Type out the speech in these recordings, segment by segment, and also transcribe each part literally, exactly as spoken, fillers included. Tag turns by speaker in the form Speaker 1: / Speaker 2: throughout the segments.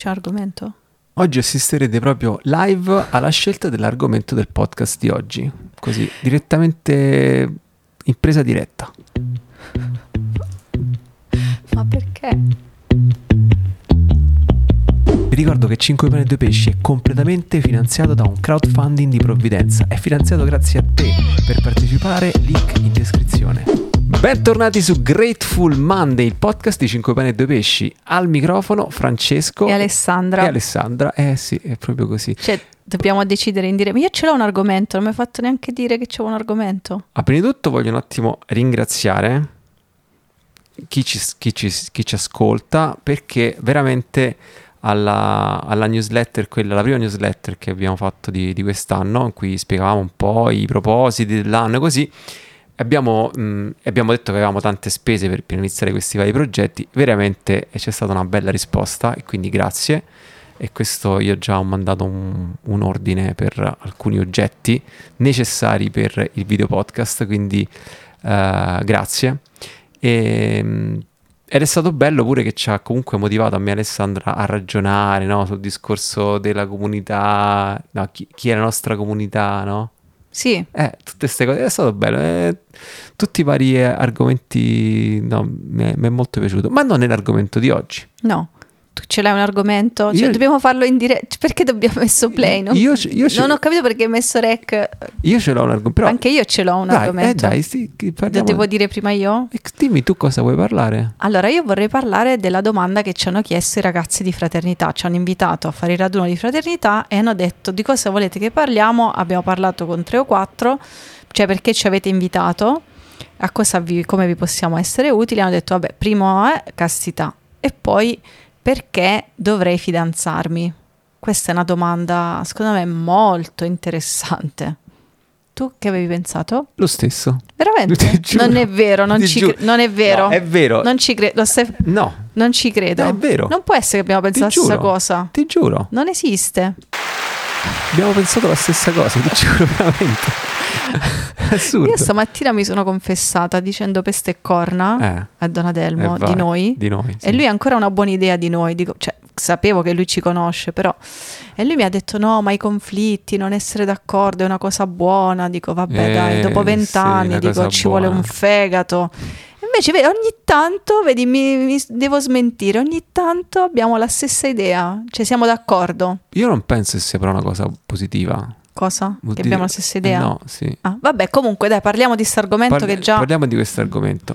Speaker 1: C'è un argomento?
Speaker 2: Oggi assisterete proprio live alla scelta dell'argomento del podcast di oggi, così direttamente in presa diretta.
Speaker 1: Ma perché?
Speaker 2: Vi ricordo che cinque pane e due pesci è completamente finanziato da un crowdfunding di provvidenza. È finanziato grazie a te. Per partecipare, link in descrizione. Bentornati su Grateful Monday, il podcast di cinque pane e due pesci. Al microfono Francesco
Speaker 1: E Alessandra.
Speaker 2: E Alessandra, eh sì, è proprio così.
Speaker 1: Cioè, dobbiamo decidere in dire, ma io ce l'ho un argomento, non mi hai fatto neanche dire che c'è un argomento.
Speaker 2: Ah, prima di tutto voglio un attimo ringraziare chi ci, chi ci, chi ci ascolta, perché veramente alla, alla newsletter, quella, la prima newsletter che abbiamo fatto di, di quest'anno, in cui spiegavamo un po' i propositi dell'anno e così, abbiamo, mh, abbiamo detto che avevamo tante spese per, per iniziare questi vari progetti. Veramente c'è stata una bella risposta e quindi grazie. E questo io già ho mandato un, un ordine per alcuni oggetti necessari per il video podcast, quindi uh, grazie. E, ed è stato bello pure che ci ha comunque motivato a me e Alessandra a ragionare, no, sul discorso della comunità, no, chi, chi è la nostra comunità, no?
Speaker 1: Sì.
Speaker 2: Eh, tutte queste cose, è stato bello. Eh, tutti i vari eh, argomenti, no, mi è, mi è molto piaciuto, ma non è l'argomento di oggi.
Speaker 1: No. Tu ce l'hai un argomento? Cioè,
Speaker 2: Io-
Speaker 1: dobbiamo farlo in diretta? Perché dobbiamo messo play? Non,
Speaker 2: Io, io ce,
Speaker 1: non ho capito perché hai messo rec.
Speaker 2: io ce l'ho un argomento, però
Speaker 1: Anche io ce l'ho un
Speaker 2: dai,
Speaker 1: argomento.
Speaker 2: eh, dai, sì, che
Speaker 1: Lo
Speaker 2: parliamo-
Speaker 1: devo dire prima io?
Speaker 2: Eh, dimmi tu cosa vuoi parlare.
Speaker 1: Allora, io vorrei parlare della domanda che ci hanno chiesto i ragazzi di Fraternità. Ci hanno invitato a fare il raduno di Fraternità e hanno detto di cosa volete che parliamo. Abbiamo parlato con tre o quattro, cioè perché ci avete invitato, a cosa vi, come vi possiamo essere utili. Hanno detto, vabbè, primo è castità e poi perché dovrei fidanzarmi? Questa è una domanda, secondo me, molto interessante. Tu che avevi pensato?
Speaker 2: Lo stesso.
Speaker 1: Veramente?
Speaker 2: Ti giuro.
Speaker 1: Non è vero, non
Speaker 2: Ti
Speaker 1: ci
Speaker 2: giuro.
Speaker 1: cre- non è vero.
Speaker 2: No, è vero.
Speaker 1: Non ci credo.
Speaker 2: No,
Speaker 1: Non ci credo.
Speaker 2: è vero.
Speaker 1: Non può essere che abbiamo pensato
Speaker 2: Ti
Speaker 1: la stessa
Speaker 2: giuro.
Speaker 1: cosa.
Speaker 2: Ti giuro.
Speaker 1: Non esiste.
Speaker 2: Abbiamo pensato la stessa cosa, ti giuro veramente. È assurdo.
Speaker 1: Io stamattina mi sono confessata dicendo peste e corna
Speaker 2: Eh,
Speaker 1: a Donadelmo
Speaker 2: eh, vai,
Speaker 1: di noi.
Speaker 2: Di noi, sì.
Speaker 1: E lui ha ancora una buona idea di noi. Dico, cioè, sapevo che lui ci conosce, però. E lui mi ha detto: no, ma i conflitti, non essere d'accordo è una cosa buona. Dico, vabbè,
Speaker 2: Eh,
Speaker 1: dai, dopo
Speaker 2: sì,
Speaker 1: vent'anni,
Speaker 2: una
Speaker 1: dico,
Speaker 2: cosa
Speaker 1: ci vuole
Speaker 2: buona.
Speaker 1: un fegato. Invece, vedi, ogni tanto, vedi, mi, mi devo smentire, ogni tanto abbiamo la stessa idea, cioè siamo d'accordo.
Speaker 2: Io non penso che sia però una cosa positiva.
Speaker 1: Cosa?
Speaker 2: Vuol
Speaker 1: Che
Speaker 2: dire-
Speaker 1: abbiamo la stessa idea?
Speaker 2: Eh, no, sì.
Speaker 1: Ah, vabbè, comunque, dai, parliamo di questo argomento
Speaker 2: Parli-
Speaker 1: che già...
Speaker 2: Parliamo di questo argomento.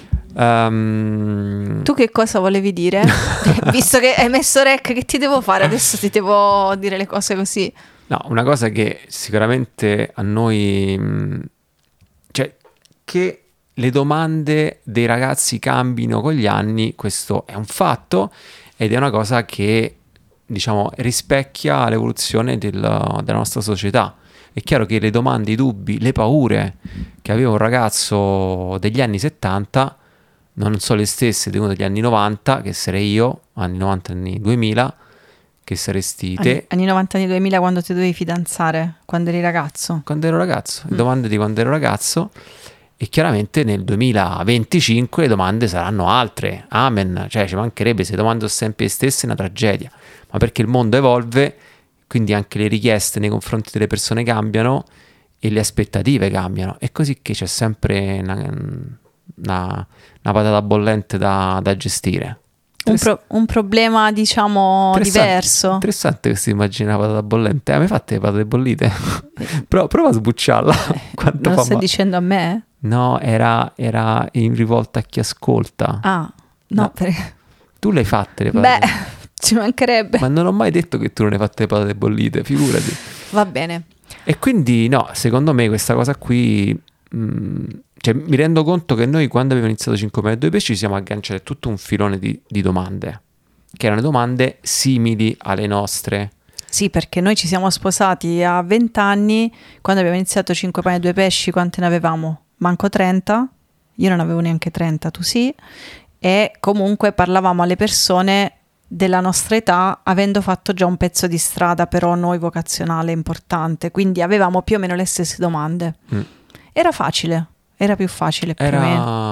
Speaker 2: Ehm,
Speaker 1: Tu che cosa volevi dire? Visto che hai messo rec, che ti devo fare? Adesso ti devo dire le cose così.
Speaker 2: No, una cosa che sicuramente a noi... mh, cioè, che le domande dei ragazzi cambino con gli anni, questo è un fatto ed è una cosa che, diciamo, rispecchia l'evoluzione del- della nostra società. È chiaro che le domande, i dubbi, le paure che aveva un ragazzo degli anni settanta non sono le stesse di uno degli anni novanta, che sarei io, anni novanta, anni duemila, che saresti te.
Speaker 1: Anni, anni novanta, anni duemila, quando ti dovevi fidanzare, quando eri ragazzo.
Speaker 2: Quando ero ragazzo, le
Speaker 1: Mm.
Speaker 2: domande di quando ero ragazzo, e chiaramente nel duemilaventicinque le domande saranno altre, amen, cioè ci mancherebbe, se le domande sono sempre le stesse è una tragedia, ma perché il mondo evolve, quindi anche le richieste nei confronti delle persone cambiano e le aspettative cambiano, è così che c'è sempre una, una, una patata bollente da, da gestire.
Speaker 1: Un,
Speaker 2: Interess-
Speaker 1: pro- un problema, diciamo,
Speaker 2: interessante-
Speaker 1: diverso.
Speaker 2: Interessante questa immagine della patata bollente. Eh, mi fate le patate bollite? Pro- prova a sbucciarla. Quanto
Speaker 1: Non lo
Speaker 2: fa
Speaker 1: stai
Speaker 2: male.
Speaker 1: dicendo a me?
Speaker 2: No, era, era in rivolta a chi ascolta.
Speaker 1: Ah, no,
Speaker 2: No.
Speaker 1: perché...
Speaker 2: Tu le hai fatte le
Speaker 1: Beh,
Speaker 2: patate?
Speaker 1: ci mancherebbe.
Speaker 2: Ma non ho mai detto che tu non hai fatte le patate bollite, figurati.
Speaker 1: Va bene.
Speaker 2: E quindi no, secondo me questa cosa qui, mh, cioè mi rendo conto che noi quando abbiamo iniziato cinque pane e due pesci ci siamo agganciati a tutto un filone di, di domande, che erano domande simili alle nostre.
Speaker 1: Sì, perché noi ci siamo sposati a venti anni, quando abbiamo iniziato cinque pane e due pesci, quante ne avevamo? Manco trenta? Io non avevo neanche trenta, tu sì. E comunque parlavamo alle persone della nostra età, avendo fatto già un pezzo di strada, però noi vocazionale importante, quindi avevamo più o meno le stesse domande.
Speaker 2: Mm.
Speaker 1: Era facile, era più facile più o meno.
Speaker 2: Era,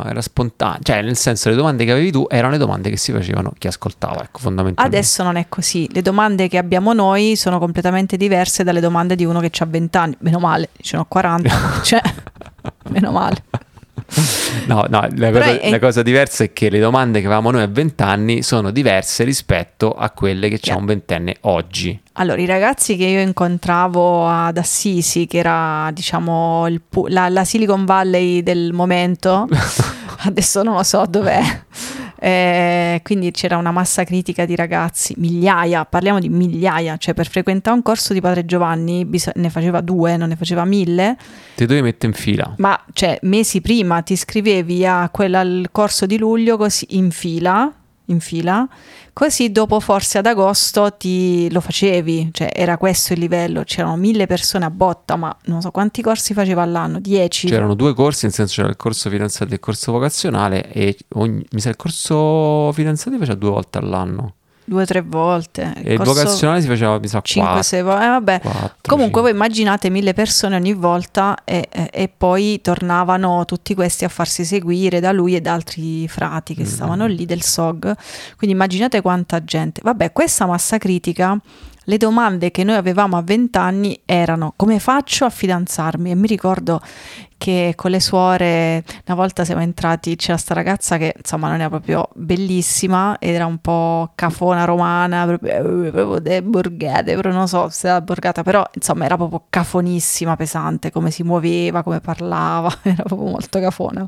Speaker 2: era spontaneo, cioè nel senso le domande che avevi tu erano le domande che si facevano chi ascoltava, ecco, fondamentalmente.
Speaker 1: Adesso non è così, le domande che abbiamo noi sono completamente diverse dalle domande di uno che ha venti anni, meno male, ce ne ho quaranta, cioè, meno male.
Speaker 2: No, no, la cosa,
Speaker 1: è...
Speaker 2: la cosa diversa è che le domande che avevamo noi a venti anni sono diverse rispetto a quelle che c'ha un ventenne oggi.
Speaker 1: Allora, i ragazzi che io incontravo ad Assisi, che era, diciamo, il, la, la Silicon Valley del momento, adesso non lo so dov'è, eh, quindi c'era una massa critica di ragazzi, migliaia, parliamo di migliaia, cioè per frequentare un corso di Padre Giovanni bis- ne faceva due, non ne faceva mille.
Speaker 2: Ti dovevi mettere in fila.
Speaker 1: Ma cioè mesi prima ti iscrivevi a quella, al corso di luglio così in fila, in fila, così dopo forse ad agosto ti lo facevi, cioè era questo il livello, c'erano mille persone a botta, ma non so quanti corsi faceva all'anno, dieci?
Speaker 2: C'erano due corsi, nel senso c'era il corso fidanzati e il corso vocazionale e ogni, mi sa il corso fidanzati faceva due volte all'anno.
Speaker 1: Due o tre volte.
Speaker 2: E il vocazionale si faceva, mi sa,
Speaker 1: cinque sei volte. Eh, vabbè.
Speaker 2: quattro,
Speaker 1: Comunque
Speaker 2: cinque.
Speaker 1: voi immaginate mille persone ogni volta e, e, e poi tornavano tutti questi a farsi seguire da lui e da altri frati che mm. stavano lì del S O G. Quindi immaginate quanta gente. Vabbè, questa massa critica, le domande che noi avevamo a venti anni erano: come faccio a fidanzarmi? E mi ricordo che con le suore una volta siamo entrati, c'era sta ragazza che insomma non era proprio bellissima, era un po' cafona romana, proprio, proprio de borghete, però non so se era borgata, però insomma era proprio cafonissima, pesante, come si muoveva, come parlava, era proprio molto cafona.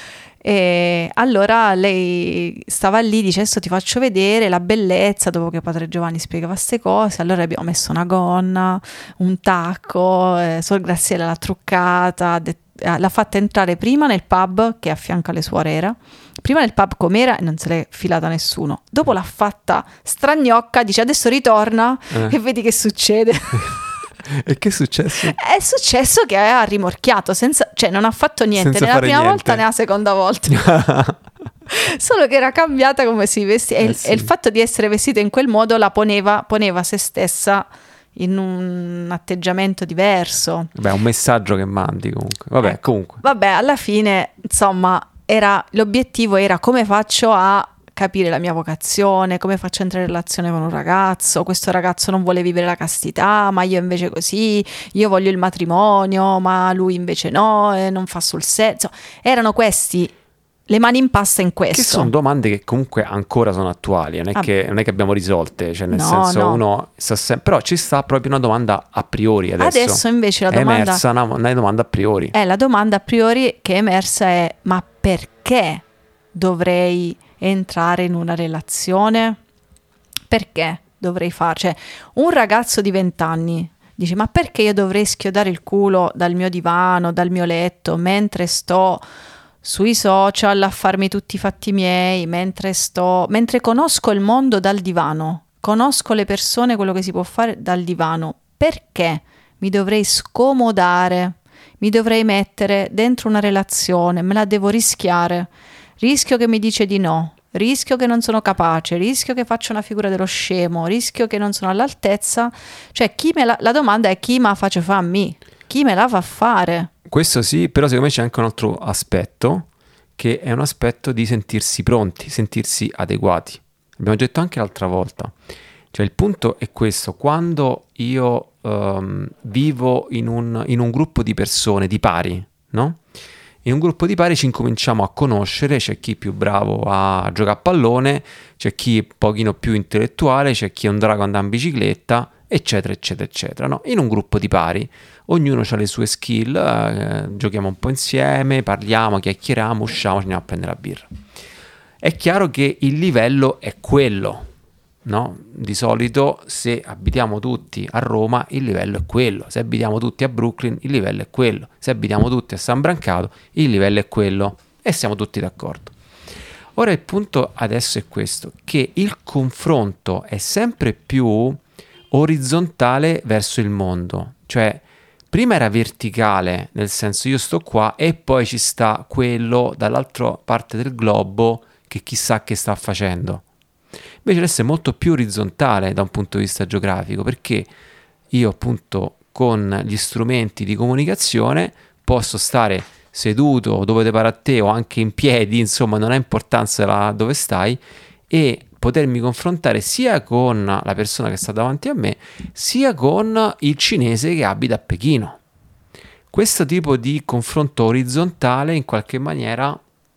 Speaker 1: E allora lei stava lì, dice: adesso ti faccio vedere la bellezza, dopo che Padre Giovanni spiegava queste cose. Allora abbiamo messo una gonna, un tacco, eh, Sor Graziella l'ha truccata, de- l'ha fatta entrare prima nel pub che a fianco alle suore era, prima nel pub com'era e non se l'è filata nessuno, dopo l'ha fatta stragnocca, dice adesso ritorna eh. e vedi che succede.
Speaker 2: E che è successo?
Speaker 1: È successo che ha rimorchiato, senza, cioè non ha fatto niente
Speaker 2: senza
Speaker 1: né la prima
Speaker 2: niente.
Speaker 1: volta né la seconda volta. Solo che era cambiata come si vestiva, eh, e, sì. e il fatto di essere vestita in quel modo la poneva, poneva se stessa in un atteggiamento diverso.
Speaker 2: Beh, un messaggio che mandi comunque. Vabbè,
Speaker 1: ecco.
Speaker 2: comunque.
Speaker 1: Vabbè, alla fine, insomma, era, l'obiettivo era: come faccio a capire la mia vocazione, come faccio a entrare in relazione con un ragazzo, questo ragazzo non vuole vivere la castità, ma io invece così, io voglio il matrimonio, ma lui invece no, e non fa sul serio. Erano questi, le mani in pasta in questo.
Speaker 2: Che sono domande che comunque ancora sono attuali, non è, ah, che, non è che abbiamo risolte, cioè nel no, senso no. uno sta sempre, però ci sta proprio una domanda a priori adesso.
Speaker 1: Adesso invece la
Speaker 2: è
Speaker 1: domanda...
Speaker 2: È emersa una, una domanda a priori.
Speaker 1: È la domanda a priori che è emersa è: ma perché dovrei entrare in una relazione? Perché dovrei fare? Cioè, un ragazzo di venti anni dice: ma perché io dovrei schiodare il culo dal mio divano, dal mio letto, mentre sto sui social a farmi tutti i fatti miei, mentre sto mentre conosco il mondo dal divano, conosco le persone, quello che si può fare dal divano? Perché mi dovrei scomodare, mi dovrei mettere dentro una relazione, me la devo rischiare? Rischio che mi dice di no, rischio che non sono capace, rischio che faccio una figura dello scemo, rischio che non sono all'altezza. Cioè, chi me la, la domanda è: chi me la faccio fa a me? Chi me la fa fare?
Speaker 2: Questo sì, però secondo me c'è anche un altro aspetto, che è un aspetto di sentirsi pronti, sentirsi adeguati. Abbiamo detto anche l'altra volta. Cioè, il punto è questo: quando io um, vivo in un, in un gruppo di persone, di pari, no? In un gruppo di pari ci incominciamo a conoscere, c'è chi è più bravo a giocare a pallone, c'è chi è un pochino più intellettuale, c'è chi è un drago andare in bicicletta, eccetera, eccetera, eccetera. No? In un gruppo di pari, ognuno ha le sue skill, eh, giochiamo un po' insieme, parliamo, chiacchieriamo, usciamo, ci andiamo a prendere la birra. È chiaro che il livello è quello, no? Di solito se abitiamo tutti a Roma il livello è quello, se abitiamo tutti a Brooklyn il livello è quello, se abitiamo tutti a San Brancato il livello è quello, e siamo tutti d'accordo. Ora il punto adesso è questo, che il confronto è sempre più orizzontale verso il mondo, cioè prima era verticale, nel senso io sto qua e poi ci sta quello dall'altra parte del globo che chissà che sta facendo. Invece adesso è molto più orizzontale da un punto di vista geografico, perché io appunto con gli strumenti di comunicazione posso stare seduto, dove ti pare a te, o anche in piedi, insomma non ha importanza la, dove stai, e potermi confrontare sia con la persona che sta davanti a me, sia con il cinese che abita a Pechino. Questo tipo di confronto orizzontale in qualche maniera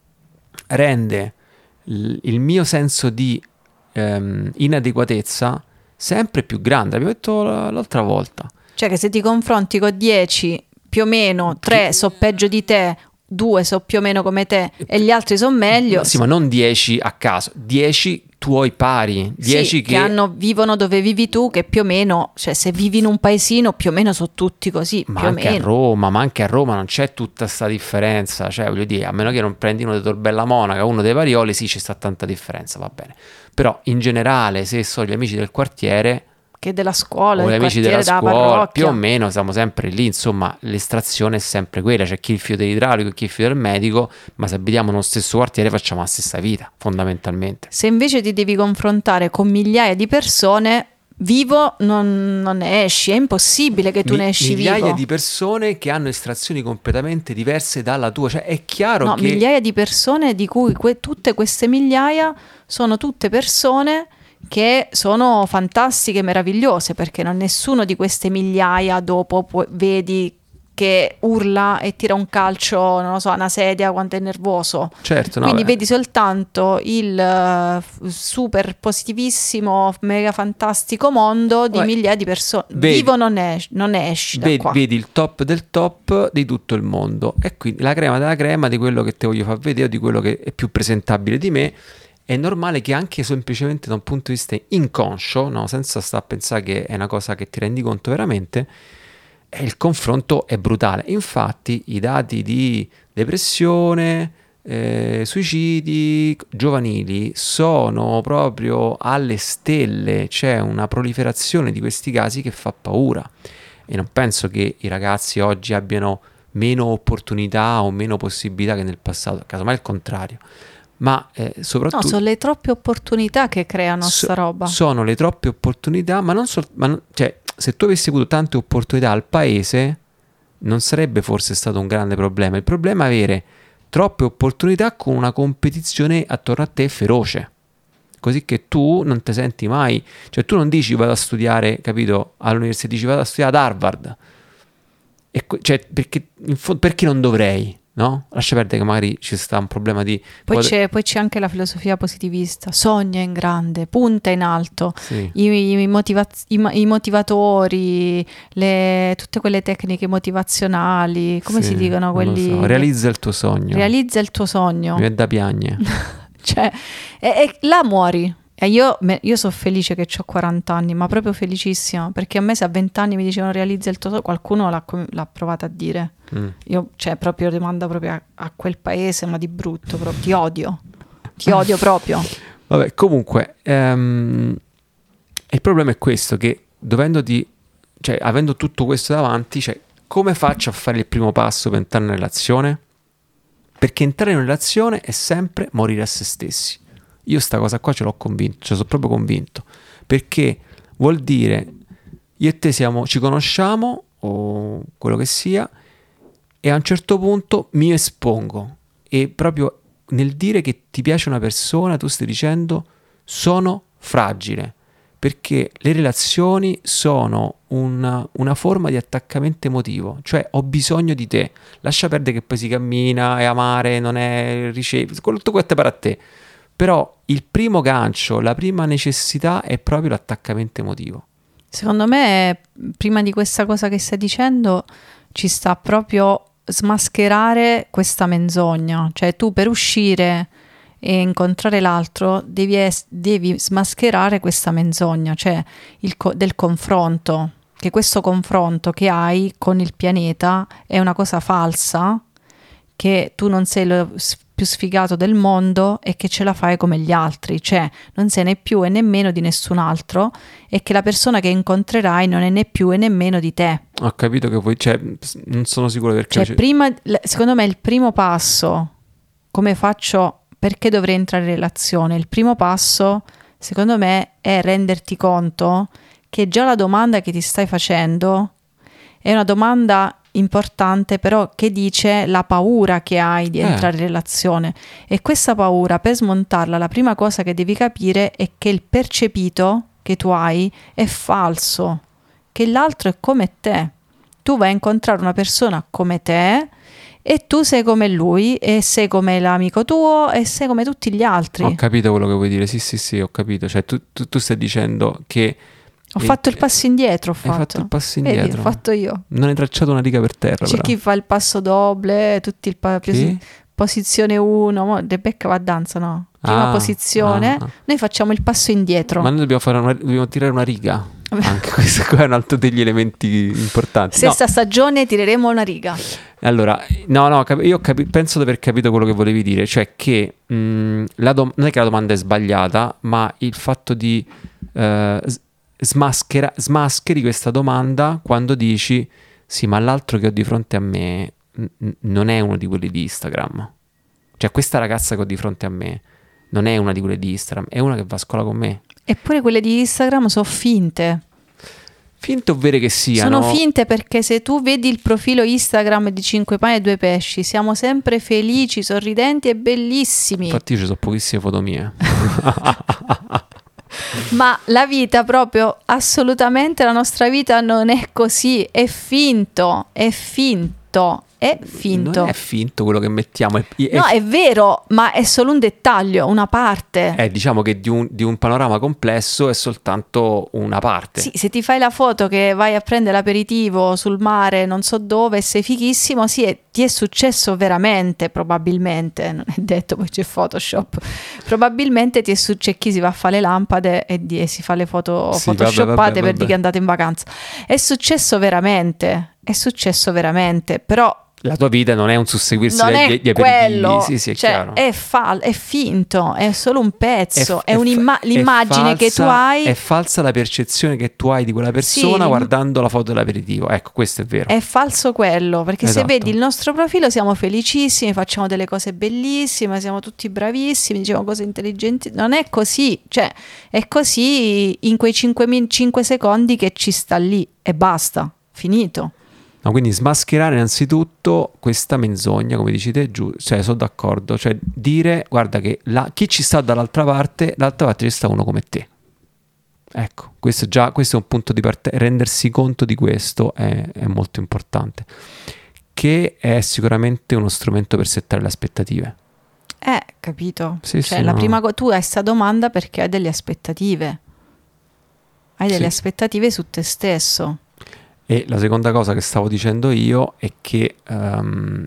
Speaker 2: rende l- il mio senso di ehm, inadeguatezza sempre più grande. L'abbiamo detto l- l'altra volta.
Speaker 1: Cioè che se ti confronti con dieci, più o meno tre so peggio di te, due so più o meno come te e gli altri sono meglio.
Speaker 2: Sì, ma non dieci a caso, dieci tuoi pari, dieci
Speaker 1: sì,
Speaker 2: che...
Speaker 1: che hanno, vivono dove vivi tu, che più o meno, cioè se vivi in un paesino più o meno sono tutti così,
Speaker 2: Ma
Speaker 1: più
Speaker 2: anche
Speaker 1: o
Speaker 2: a
Speaker 1: meno.
Speaker 2: Roma, ma anche a Roma non c'è tutta sta differenza, cioè voglio dire, a meno che non prendi uno di Torbella Monaca, uno dei Varioli, sì, c'è sta tanta differenza, va bene. Però in generale, se sono gli amici del quartiere
Speaker 1: Che della scuola,
Speaker 2: o gli
Speaker 1: del
Speaker 2: amici della
Speaker 1: quartiere, della
Speaker 2: scuola,
Speaker 1: parrocchia.
Speaker 2: più o meno siamo sempre lì, insomma, l'estrazione è sempre quella, c'è chi il figlio dell'idraulico e chi il figlio del medico, ma se abitiamo nello stesso quartiere facciamo la stessa vita, fondamentalmente.
Speaker 1: Se invece ti devi confrontare con migliaia di persone, vivo non, non ne esci, è impossibile che tu
Speaker 2: Mi-
Speaker 1: ne esci
Speaker 2: migliaia
Speaker 1: vivo.
Speaker 2: di persone che hanno estrazioni completamente diverse dalla tua, cioè è chiaro
Speaker 1: No,
Speaker 2: che...
Speaker 1: migliaia di persone di cui que- tutte queste migliaia sono tutte persone che sono fantastiche, meravigliose, perché non nessuno di queste migliaia dopo pu- vedi che urla e tira un calcio, non lo so, a una sedia quando è nervoso.
Speaker 2: Certo, no,
Speaker 1: Quindi
Speaker 2: beh.
Speaker 1: vedi soltanto il eh, f- super positivissimo, mega fantastico mondo di
Speaker 2: Vabbè,
Speaker 1: migliaia di persone.
Speaker 2: vedi-
Speaker 1: Vivo non ne, es- non ne esci da
Speaker 2: Vedi,
Speaker 1: qua.
Speaker 2: vedi il top del top di tutto il mondo e quindi la crema della crema di quello che te voglio far vedere o di quello che è più presentabile di me. È normale che anche semplicemente da un punto di vista inconscio, no, senza stare a pensare che è una cosa che ti rendi conto veramente, eh, il confronto è brutale. Infatti i dati di depressione, eh, suicidi giovanili sono proprio alle stelle, c'è una proliferazione di questi casi che fa paura. E non penso che i ragazzi oggi abbiano meno opportunità o meno possibilità che nel passato, casomai il contrario. Ma eh,
Speaker 1: No,
Speaker 2: soprattutto
Speaker 1: sono le troppe opportunità che creano
Speaker 2: so-
Speaker 1: sta roba.
Speaker 2: sono le troppe opportunità, ma non sol- ma non- cioè, se tu avessi avuto tante opportunità al paese, non sarebbe forse stato un grande problema. Il problema è avere troppe opportunità con una competizione attorno a te feroce. Così che tu non ti senti mai, cioè tu non dici vado a studiare, capito, all'università, dici vado a studiare ad Harvard. E que- cioè, perché, in fo- perché non dovrei, no? Lascia perdere che magari ci sta un problema di...
Speaker 1: Poi
Speaker 2: pot-
Speaker 1: c'è, poi c'è anche la filosofia positivista, sogna in grande, punta in alto,
Speaker 2: Sì.
Speaker 1: I, i motivaz- i ma- i motivatori, le- tutte quelle tecniche motivazionali, come
Speaker 2: Sì,
Speaker 1: si dicono
Speaker 2: non lo
Speaker 1: quelli?
Speaker 2: so. Realizza il tuo sogno.
Speaker 1: Realizza il tuo sogno.
Speaker 2: Mi è da piagne.
Speaker 1: Cioè, e, e là muori. E io, me- io sono felice che ho quaranta anni, ma proprio felicissima, perché a me se a venti anni mi dicevano realizza il tuo sogno, qualcuno l'ha, com- l'ha provato a dire.
Speaker 2: Mm.
Speaker 1: Io, cioè, proprio rimando proprio a, a quel paese, ma di brutto, proprio. Ti odio. Ti odio proprio.
Speaker 2: Vabbè, comunque, ehm, il problema è questo, che dovendoti, cioè, avendo tutto questo davanti, cioè, come faccio a fare il primo passo per entrare in relazione? Perché entrare in relazione è sempre morire a se stessi. Io sta cosa qua ce l'ho convinto, cioè sono proprio convinto, perché vuol dire io e te siamo, ci conosciamo o quello che sia, e a un certo punto mi espongo, e proprio nel dire che ti piace una persona tu stai dicendo sono fragile, perché le relazioni sono una, una forma di attaccamento emotivo, cioè ho bisogno di te, lascia perdere che poi si cammina, è amare, non è ricevere, tutto questo per a te. Però il primo gancio, la prima necessità è proprio l'attaccamento emotivo.
Speaker 1: Secondo me, prima di questa cosa che stai dicendo, ci sta proprio smascherare questa menzogna. Cioè, tu per uscire e incontrare l'altro devi, es- devi smascherare questa menzogna, cioè il co- del confronto. Che questo confronto che hai con il pianeta è una cosa falsa, che tu non sei lo s- più sfigato del mondo e che ce la fai come gli altri, cioè non sei né più e nemmeno di nessun altro, e che la persona che incontrerai non è né più e nemmeno di te.
Speaker 2: Ho capito che voi, cioè, non sono sicuro perché...
Speaker 1: Cioè, prima, l- secondo me il primo passo, come faccio, perché dovrei entrare in relazione? Il primo passo, secondo me, è renderti conto che già la domanda che ti stai facendo è una domanda importante però che dice la paura che hai di
Speaker 2: Eh.
Speaker 1: entrare in relazione, e questa paura, per smontarla, la prima cosa che devi capire è che il percepito che tu hai è falso, che l'altro è come te. Tu vai a incontrare una persona come te e tu sei come lui, e sei come l'amico tuo, e sei come tutti gli altri.
Speaker 2: Ho capito quello che vuoi dire, sì sì sì, ho capito. Cioè tu, tu, tu stai dicendo che...
Speaker 1: Ho fatto il passo indietro, ho
Speaker 2: Hai
Speaker 1: fatto.
Speaker 2: fatto il passo
Speaker 1: Vedi,
Speaker 2: indietro.
Speaker 1: l'ho fatto io.
Speaker 2: Non hai tracciato una riga per terra,
Speaker 1: C'è
Speaker 2: però.
Speaker 1: chi fa il passo doble, tutti il pa-
Speaker 2: Chi?
Speaker 1: posizione uno, Rebecca va a danza, no? Prima
Speaker 2: Ah,
Speaker 1: posizione,
Speaker 2: ah, ah.
Speaker 1: noi facciamo il passo indietro.
Speaker 2: Ma noi dobbiamo, fare una, dobbiamo tirare una riga. Anche questo qua è un altro degli elementi importanti.
Speaker 1: Sesta
Speaker 2: No.
Speaker 1: stagione tireremo una riga.
Speaker 2: Allora, no, no, cap- io capi- penso di aver capito quello che volevi dire, cioè che mh, la dom- non è che la domanda è sbagliata, ma il fatto di eh, s- smaschera- smascheri questa domanda quando dici sì, ma l'altro che ho di fronte a me n- n- non è uno di quelli di Instagram. Cioè questa ragazza che ho di fronte a me non è una di quelle di Instagram, è una che va a scuola con me.
Speaker 1: Eppure quelle di Instagram sono finte.
Speaker 2: Finte o vere che siano.
Speaker 1: Sono finte, perché se tu vedi il profilo Instagram di Cinque Pani e Due Pesci, siamo sempre felici, sorridenti e bellissimi.
Speaker 2: Infatti ci sono pochissime foto mie.
Speaker 1: Ma la vita proprio, assolutamente la nostra vita non è così, è finto, è finto, è finto.
Speaker 2: Non è finto quello che mettiamo. È, è
Speaker 1: No, è vero, ma è solo un dettaglio, una parte.
Speaker 2: Eh, diciamo che di un, di un panorama complesso è soltanto una parte.
Speaker 1: Sì, se ti fai la foto che vai a prendere l'aperitivo sul mare, non so dove, e sei fighissimo, sì, è- ti è successo veramente, probabilmente, non è detto, poi c'è Photoshop, probabilmente ti è successo, chi si va a fare le lampade e, di- e si fa le foto
Speaker 2: Sì, vabbè,
Speaker 1: photoshoppate
Speaker 2: vabbè,
Speaker 1: per
Speaker 2: vabbè.
Speaker 1: dire che andate in vacanza. È successo veramente, è successo veramente, però
Speaker 2: La tua vita non è un susseguirsi
Speaker 1: non
Speaker 2: di,
Speaker 1: è
Speaker 2: di aperitivi.
Speaker 1: quello,
Speaker 2: Sì, sì, è
Speaker 1: cioè,
Speaker 2: chiaro.
Speaker 1: è, fal- è finto, è solo un pezzo, è,
Speaker 2: f-
Speaker 1: un'imma-
Speaker 2: è
Speaker 1: l'immagine che tu
Speaker 2: falsa-
Speaker 1: hai.
Speaker 2: È falsa la percezione che tu hai di quella persona
Speaker 1: l'im-
Speaker 2: guardando la foto dell'aperitivo. Ecco, questo è vero.
Speaker 1: È falso quello, perché
Speaker 2: Esatto.
Speaker 1: se vedi il nostro profilo siamo felicissimi, facciamo delle cose bellissime, siamo tutti bravissimi, diciamo cose intelligenti. Non è così, cioè è così in quei cinque secondi che ci sta lì e basta, finito.
Speaker 2: No, quindi smascherare innanzitutto questa menzogna, come dici te, giù, cioè sono d'accordo, cioè dire, guarda che la- chi ci sta dall'altra parte, dall'altra parte ci sta uno come te. Ecco, questo già, questo è un punto di partenza, rendersi conto di questo è, è molto importante, che è sicuramente uno strumento per settare le aspettative.
Speaker 1: Eh, capito?
Speaker 2: Sì,
Speaker 1: Cioè,
Speaker 2: sì,
Speaker 1: la
Speaker 2: no.
Speaker 1: prima co- tu hai questa domanda perché hai delle aspettative. Hai delle
Speaker 2: Sì.
Speaker 1: aspettative su te stesso.
Speaker 2: E la seconda cosa che stavo dicendo io è che ehm,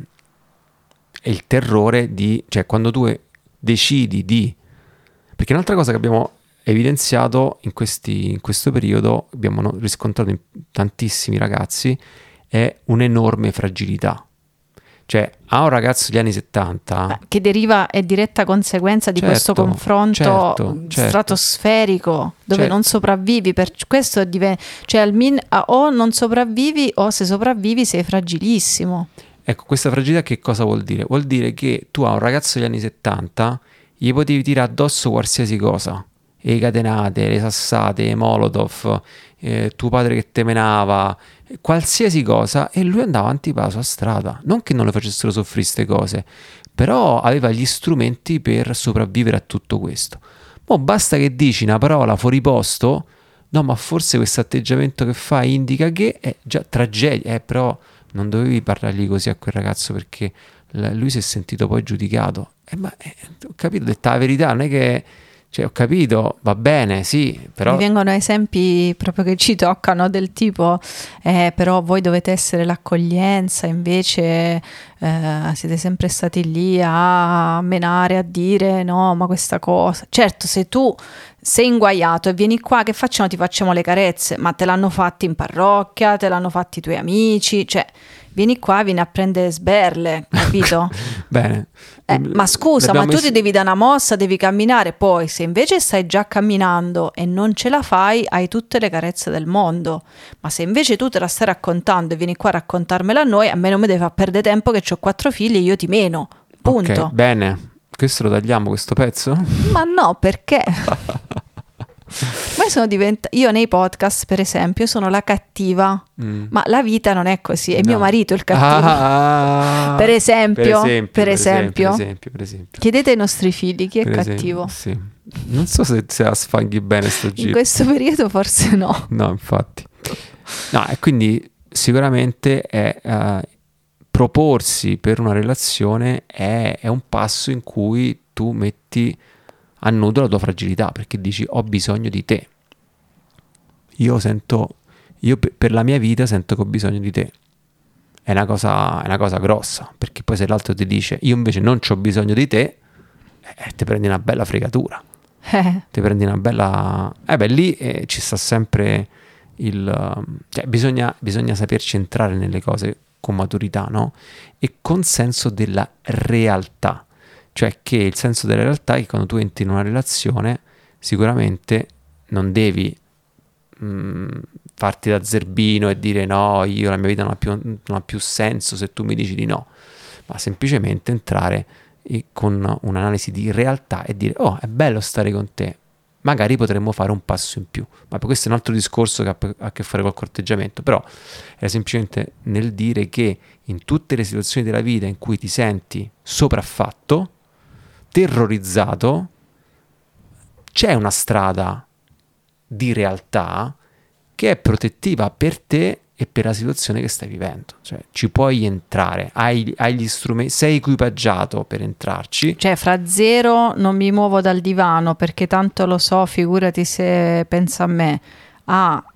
Speaker 2: è il terrore di, cioè quando tu decidi di, perché un'altra cosa che abbiamo evidenziato in, questi, in questo periodo, abbiamo no- riscontrato in tantissimi ragazzi, è un'enorme fragilità. Cioè a un ragazzo degli anni settanta,
Speaker 1: Beh, che deriva è diretta conseguenza di
Speaker 2: Certo,
Speaker 1: questo confronto
Speaker 2: certo, certo.
Speaker 1: stratosferico dove
Speaker 2: Certo.
Speaker 1: non sopravvivi, per questo diven- cioè almin- a- o non sopravvivi o se sopravvivi sei fragilissimo.
Speaker 2: ecco, questa fragilità che cosa vuol dire? Vuol dire che tu a un ragazzo degli anni settanta gli potevi tirare addosso qualsiasi cosa, le catenate, le sassate, i molotov, eh, tuo padre che te menava, qualsiasi cosa, e lui andava avanti passo a strada. Non che non le facessero soffrire queste cose, però aveva gli strumenti per sopravvivere a tutto questo. Mo basta che dici una parola fuori posto, no, ma forse questo atteggiamento che fai indica che è già tragedia, eh, però non dovevi parlargli così a quel ragazzo perché l- lui si è sentito poi giudicato. Eh, ma eh, ho capito, detta la verità, non è che, cioè, ho capito, va bene, sì, però
Speaker 1: Mi vengono esempi proprio che ci toccano, del tipo eh, però voi dovete essere l'accoglienza, invece eh, siete sempre stati lì a menare, a dire no, ma questa cosa. Certo, se tu sei inguaiato e vieni qua, che facciamo? Ti facciamo le carezze, ma te l'hanno fatti in parrocchia, te l'hanno fatti i tuoi amici, cioè vieni qua, vieni a prendere sberle, capito?
Speaker 2: bene.
Speaker 1: Eh, ma scusa,
Speaker 2: L'abbiamo
Speaker 1: ma tu
Speaker 2: messo-
Speaker 1: ti devi dare una mossa, devi camminare, poi se invece stai già camminando e non ce la fai, hai tutte le carezze del mondo. Ma se invece tu te la stai raccontando e vieni qua a raccontarmela a noi, a me non mi devi far perdere tempo che ho quattro figli e io ti meno, punto.
Speaker 2: Ok, bene. Questo lo tagliamo, questo pezzo?
Speaker 1: Ma no, perché? Ma sono diventa- io nei podcast, per esempio, sono la cattiva, mm. ma la vita non è così, è no. mio marito il cattivo.
Speaker 2: Ah,
Speaker 1: per, esempio,
Speaker 2: per, esempio,
Speaker 1: per,
Speaker 2: per,
Speaker 1: esempio,
Speaker 2: esempio, per esempio, per esempio.
Speaker 1: Chiedete ai nostri figli chi è
Speaker 2: per
Speaker 1: cattivo.
Speaker 2: Esempio, sì. Non so se, se la sfanghi bene sto giro.
Speaker 1: In questo periodo forse no.
Speaker 2: No, infatti. No, e quindi sicuramente è, uh, proporsi per una relazione è, è un passo in cui tu metti a nudo la tua fragilità, perché dici ho bisogno di te. Io sento, io per, per la mia vita sento che ho bisogno di te. È una cosa, è una cosa grossa, perché poi se l'altro ti dice io invece non c'ho bisogno di te, eh, ti prendi una bella fregatura.
Speaker 1: Eh.
Speaker 2: Ti prendi una bella... Eh beh, lì eh, ci sta sempre il... Cioè, bisogna, bisogna saperci entrare nelle cose con maturità, no? E con senso della realtà. Cioè che il senso della realtà è che quando tu entri in una relazione sicuramente non devi mh, farti da zerbino e dire no, io la mia vita non ha, più, non ha più senso se tu mi dici di no, ma semplicemente entrare e con un'analisi di realtà e dire oh è bello stare con te, magari potremmo fare un passo in più, ma questo è un altro discorso che ha a che fare col corteggiamento, però è semplicemente nel dire che in tutte le situazioni della vita in cui ti senti sopraffatto, terrorizzato, c'è una strada di realtà che è protettiva per te e per la situazione che stai vivendo, cioè ci puoi entrare, hai, hai gli strumenti, sei equipaggiato per entrarci.
Speaker 1: Cioè fra zero non mi muovo dal divano perché tanto lo so, figurati se pensa a me. Ah,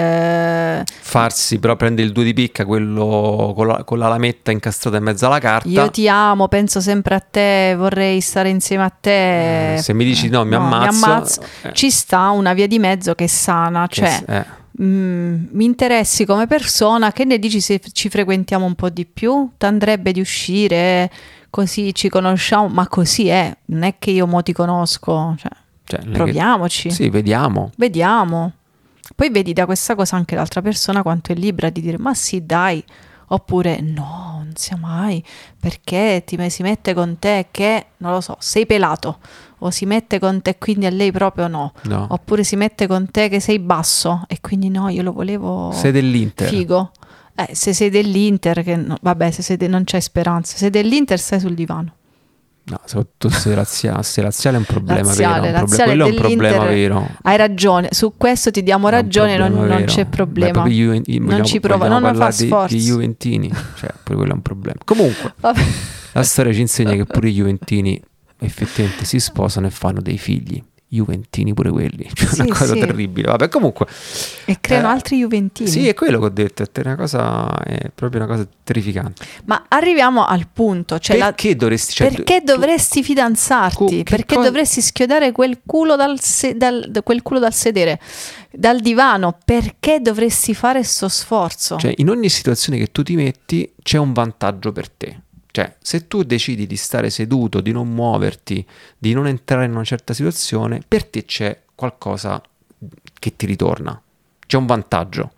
Speaker 1: eh...
Speaker 2: farsi però prende il due di picca, quello con la, con la lametta incastrata in mezzo alla carta.
Speaker 1: Io ti amo, penso sempre a te, vorrei stare insieme a te.
Speaker 2: Eh, se mi dici no, mi
Speaker 1: no,
Speaker 2: ammazzo,
Speaker 1: mi ammazzo.
Speaker 2: Eh.
Speaker 1: Ci sta una via di mezzo che è sana,
Speaker 2: che
Speaker 1: cioè
Speaker 2: eh.
Speaker 1: mh, mi interessi come persona, che ne dici se ci frequentiamo un po' di più? T'andrebbe di uscire, così ci conosciamo, ma così è, non è che io mo ti conosco, cioè,
Speaker 2: cioè,
Speaker 1: proviamoci.
Speaker 2: Che... Sì, vediamo.
Speaker 1: Vediamo. Poi vedi da questa cosa anche l'altra persona quanto è libera di dire ma sì dai, oppure no, non sia mai, perché ti si mette con te che, non lo so, sei pelato, o si mette con te quindi a lei proprio no,
Speaker 2: no.
Speaker 1: Oppure si mette con te che sei basso e quindi no, io lo volevo
Speaker 2: sei dell'Inter.
Speaker 1: Figo. Eh, se sei dell'Inter, che no, vabbè, se sei de- non c'è speranza, se sei dell'Inter stai sul divano.
Speaker 2: No, soprattutto se razziale, se razziale è un problema
Speaker 1: razziale,
Speaker 2: vero, un problem- quello è un problema vero.
Speaker 1: Hai ragione, su questo ti diamo ragione, non, non c'è problema. Beh,
Speaker 2: Juven-
Speaker 1: non
Speaker 2: vogliamo,
Speaker 1: ci prova, non fa
Speaker 2: di,
Speaker 1: sforzo.
Speaker 2: di Juventini, cioè pure quello è un problema. Comunque,
Speaker 1: vabbè.
Speaker 2: La storia ci insegna che pure i Juventini effettivamente si sposano e fanno dei figli. Juventini pure quelli, cioè sì, una cosa sì. terribile. Vabbè, comunque.
Speaker 1: E creano eh, altri Juventini.
Speaker 2: Sì, è quello che ho detto, è una cosa, è proprio una cosa terrificante.
Speaker 1: Ma arriviamo al punto, cioè
Speaker 2: perché
Speaker 1: la,
Speaker 2: dovresti cioè,
Speaker 1: perché tu, dovresti fidanzarti? Perché cosa... dovresti schiodare quel culo dal, se, dal, quel culo dal sedere, dal divano? Perché dovresti fare sto sforzo?
Speaker 2: Cioè, in ogni situazione che tu ti metti c'è un vantaggio per te. Cioè, se tu decidi di stare seduto, di non muoverti, di non entrare in una certa situazione, per te c'è qualcosa che ti ritorna. C'è un vantaggio.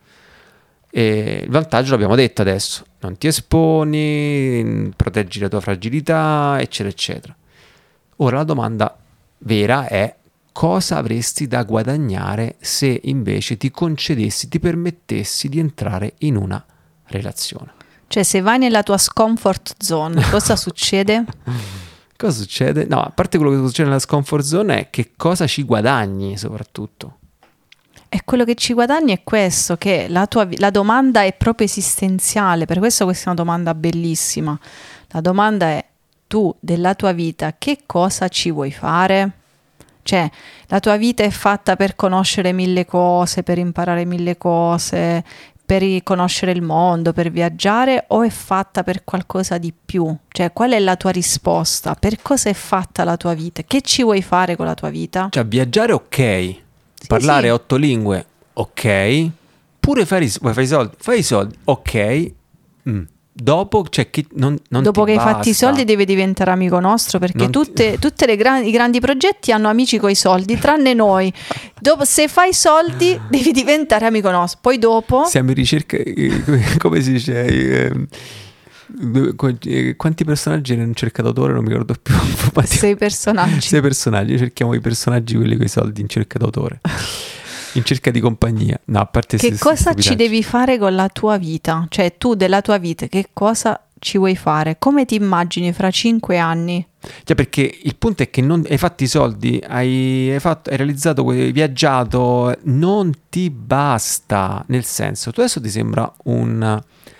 Speaker 2: E il vantaggio l'abbiamo detto adesso. Non ti esponi, proteggi la tua fragilità, eccetera, eccetera. Ora la domanda vera è: cosa avresti da guadagnare se invece ti concedessi, ti permettessi di entrare in una relazione?
Speaker 1: Cioè, se vai nella tua comfort zone, cosa succede?
Speaker 2: Cosa succede? No, a parte quello che succede nella comfort zone è che cosa ci guadagni soprattutto.
Speaker 1: E quello che ci guadagni è questo, che la, tua, la domanda è proprio esistenziale, per questo questa è una domanda bellissima. La domanda è: tu della tua vita che cosa ci vuoi fare? Cioè, la tua vita è fatta per conoscere mille cose, per imparare mille cose, per conoscere il mondo, per viaggiare, o è fatta per qualcosa di più? Cioè, qual è la tua risposta? Per cosa è fatta la tua vita? Che ci vuoi fare con la tua vita?
Speaker 2: Cioè, viaggiare ok, sì, parlare sì. otto lingue ok, pure fare i, vuoi fare i soldi, fai i soldi ok, mm. Dopo, cioè, che non, non
Speaker 1: dopo che
Speaker 2: basta.
Speaker 1: hai fatti i soldi devi diventare amico nostro, perché tutte, ti... tutte le gran, i grandi progetti hanno amici coi soldi, tranne noi. Dopo, se fai i soldi devi diventare amico nostro, poi dopo
Speaker 2: siamo in ricerca, come si dice, Quanti personaggi erano in cerca d'autore? Non mi ricordo più.
Speaker 1: Sei personaggi.
Speaker 2: Sei personaggi, cerchiamo i personaggi, quelli con i soldi in cerca d'autore. In cerca di compagnia. No, a parte
Speaker 1: che
Speaker 2: se,
Speaker 1: cosa
Speaker 2: se
Speaker 1: ci devi fare con la tua vita? Cioè tu della tua vita che cosa ci vuoi fare? Come ti immagini fra cinque anni?
Speaker 2: Cioè, perché il punto è che non, hai fatto i soldi, hai, hai, fatto, hai realizzato, hai viaggiato, non ti basta. Nel senso, tu adesso ti sembra un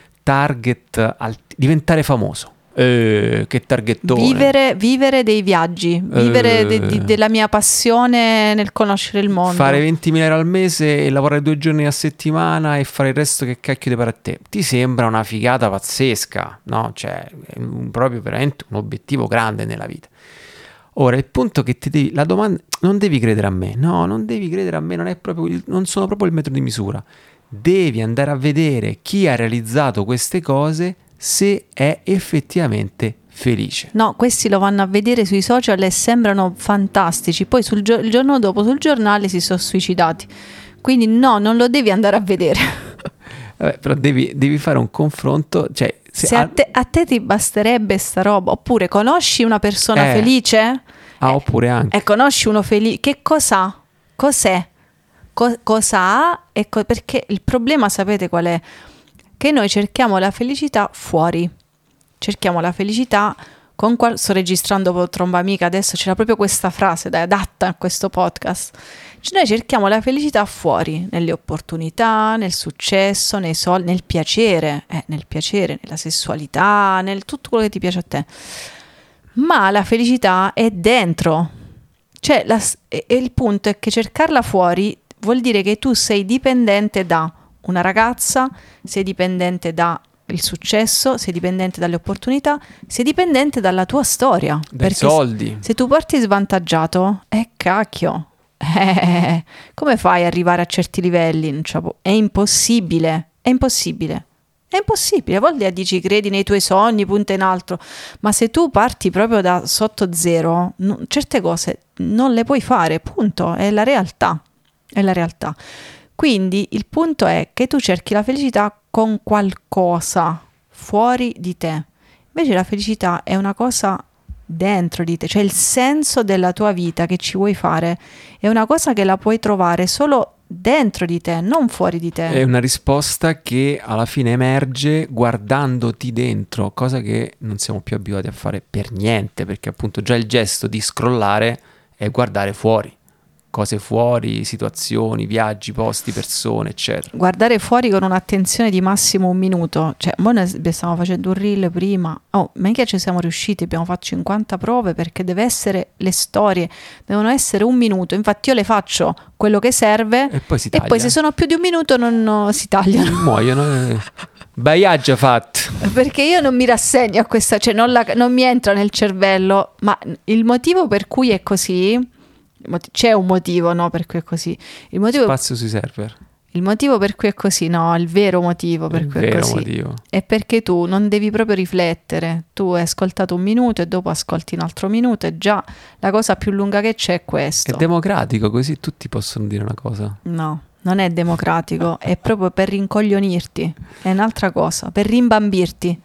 Speaker 2: target, al, diventare famoso. Eh, che targettone.
Speaker 1: Vivere, vivere dei viaggi, vivere
Speaker 2: eh,
Speaker 1: de, de, della mia passione nel conoscere il mondo.
Speaker 2: Fare ventimila euro al mese e lavorare due giorni a settimana e fare il resto che cacchio ti pare a te. Ti sembra una figata pazzesca, no? Cioè, è un, proprio veramente un obiettivo grande nella vita. Ora, il punto che ti devi, la domanda, non devi credere a me, no, non devi credere a me, non è proprio, non sono proprio il metro di misura. Devi andare a vedere chi ha realizzato queste cose, se è effettivamente felice.
Speaker 1: No, questi lo vanno a vedere sui social e sembrano fantastici, poi sul gio- il giorno dopo sul giornale si sono suicidati, quindi no, non lo devi andare a vedere.
Speaker 2: Vabbè, però devi, devi fare un confronto, cioè
Speaker 1: se, se a, te, a te ti basterebbe sta roba, oppure conosci una persona
Speaker 2: eh,
Speaker 1: felice?
Speaker 2: Ah,
Speaker 1: eh,
Speaker 2: oppure anche.
Speaker 1: E conosci uno felice, che cosa? Cos'è? Co- cosa ha? E co- perché il problema sapete qual è? Che noi cerchiamo la felicità fuori, cerchiamo la felicità con qual... sto registrando Tromba Amica, adesso c'era proprio questa frase dai, adatta a questo podcast. Cioè, noi cerchiamo la felicità fuori, nelle opportunità, nel successo, nei soldi, nel piacere, eh, nel piacere, nella sessualità, nel tutto quello che ti piace a te. Ma la felicità è dentro. Cioè, la... e il punto è che cercarla fuori vuol dire che tu sei dipendente da una ragazza, sei dipendente dal successo, sei dipendente dalle opportunità, sei dipendente dalla tua storia.
Speaker 2: Dai soldi.
Speaker 1: Se, se tu parti svantaggiato, eh cacchio, eh, come fai ad arrivare a certi livelli? È impossibile, è impossibile. È impossibile, a volte dici credi nei tuoi sogni, punta in alto, ma se tu parti proprio da sotto zero, no, certe cose non le puoi fare, punto, è la realtà, è la realtà. Quindi il punto è che tu cerchi la felicità con qualcosa fuori di te. Invece la felicità è una cosa dentro di te, cioè il senso della tua vita che ci vuoi fare è una cosa che la puoi trovare solo dentro di te, non fuori di te.
Speaker 2: È una risposta che alla fine emerge guardandoti dentro, cosa che non siamo più abituati a fare per niente, perché appunto già il gesto di scrollare è guardare fuori. Cose fuori, situazioni, viaggi, posti, persone, eccetera.
Speaker 1: Guardare fuori con un'attenzione di massimo un minuto. Cioè, noi stavamo facendo un reel prima. Oh, ma che ci siamo riusciti? Abbiamo fatto cinquanta prove perché deve essere, le storie devono essere un minuto. Infatti io le faccio quello che serve
Speaker 2: e poi si taglia.
Speaker 1: E poi se sono più di un minuto non no, si tagliano.
Speaker 2: Muoiono. Baiaggia fatto.
Speaker 1: Perché io non mi rassegno a questa, cioè non, la, non mi entra nel cervello. Ma il motivo per cui è così... C'è un motivo, no, per cui è così. Il motivo,
Speaker 2: spazio sui server.
Speaker 1: Il motivo per cui è così, no, il vero motivo per
Speaker 2: il
Speaker 1: cui
Speaker 2: vero
Speaker 1: è così
Speaker 2: motivo.
Speaker 1: È perché tu non devi proprio riflettere. Tu hai ascoltato un minuto e dopo ascolti un altro minuto e già la cosa più lunga che c'è è questo.
Speaker 2: È democratico, così tutti possono dire una cosa.
Speaker 1: No, non è democratico, è proprio per rincoglionirti. È un'altra cosa, per rimbambirti.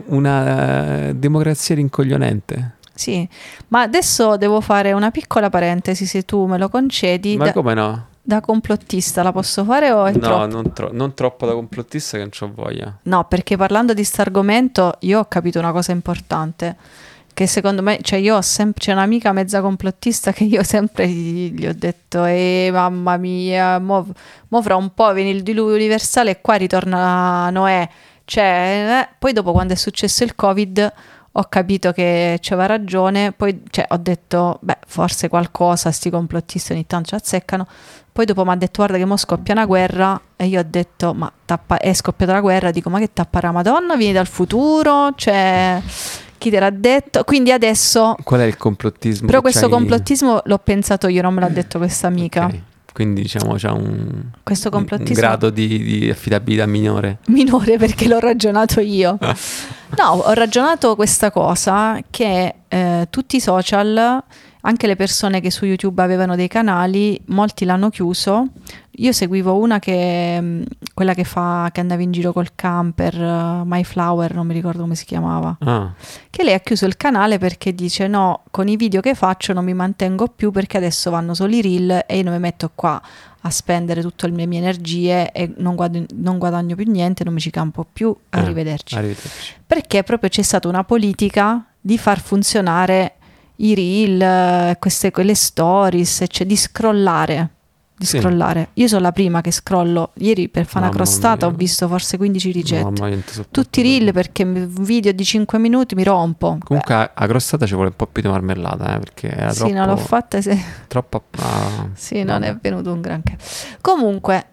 Speaker 2: Una uh, democrazia rincoglionente.
Speaker 1: Sì, ma adesso devo fare una piccola parentesi, se tu me lo concedi.
Speaker 2: Ma
Speaker 1: da,
Speaker 2: come no?
Speaker 1: Da complottista la posso fare o è
Speaker 2: no,
Speaker 1: troppo?
Speaker 2: Non, tro- non troppo da complottista che non c'ho voglia.
Speaker 1: No, perché parlando di st'argomento io ho capito una cosa importante, che secondo me, cioè io ho sempre, c'è un'amica mezza complottista che io sempre gli, gli ho detto, eh mamma mia, mo, mo fra un po' viene il diluvio universale e qua ritorna Noè. Cioè, eh, poi dopo quando è successo il Covid... ho capito che c'aveva ragione, poi cioè, ho detto, beh, forse qualcosa, sti complottisti ogni tanto ci azzeccano. Poi dopo mi ha detto, guarda che mo scoppia una guerra, e io ho detto, ma tappa- è scoppiata la guerra, dico, ma che tappara Madonna, vieni dal futuro, cioè, chi te l'ha detto? Quindi adesso...
Speaker 2: Qual è il complottismo?
Speaker 1: Però questo
Speaker 2: c'hai...
Speaker 1: complottismo l'ho pensato io, non me l'ha detto questa amica.
Speaker 2: Okay. Quindi diciamo c'è un,
Speaker 1: questo complottismo...
Speaker 2: un grado di, di affidabilità minore.
Speaker 1: Minore perché l'ho ragionato io. No, ho ragionato questa cosa che eh, tutti i social anche le persone che su YouTube avevano dei canali, molti l'hanno chiuso. Io seguivo una che, quella che fa, che andava in giro col camper, uh, My Flower, non mi ricordo come si chiamava,
Speaker 2: Ah.
Speaker 1: che lei ha chiuso il canale perché dice no, con i video che faccio non mi mantengo più perché adesso vanno solo i reel e io non mi metto qua a spendere tutte le mie energie e non guadagno, non guadagno più niente, non mi ci campo più,
Speaker 2: Eh,
Speaker 1: arrivederci.
Speaker 2: arrivederci.
Speaker 1: Perché proprio c'è stata una politica di far funzionare i reel, queste, quelle stories, cioè di scrollare. Di
Speaker 2: Sì.
Speaker 1: scrollare. Io sono la prima che scrollo. Ieri per fare una
Speaker 2: Mamma
Speaker 1: crostata
Speaker 2: mia.
Speaker 1: ho visto forse quindici ricette.
Speaker 2: Mamma mia, non ti sopporto
Speaker 1: Tutti i reel
Speaker 2: proprio.
Speaker 1: perché un video di cinque minuti mi rompo.
Speaker 2: Comunque a, a crostata ci vuole un po' più di marmellata, eh, perché era
Speaker 1: Beh, sì,
Speaker 2: troppo...
Speaker 1: non l'ho fatta. Se...
Speaker 2: troppo... ah,
Speaker 1: Sì, non
Speaker 2: vabbè.
Speaker 1: è venuto un granché. Comunque,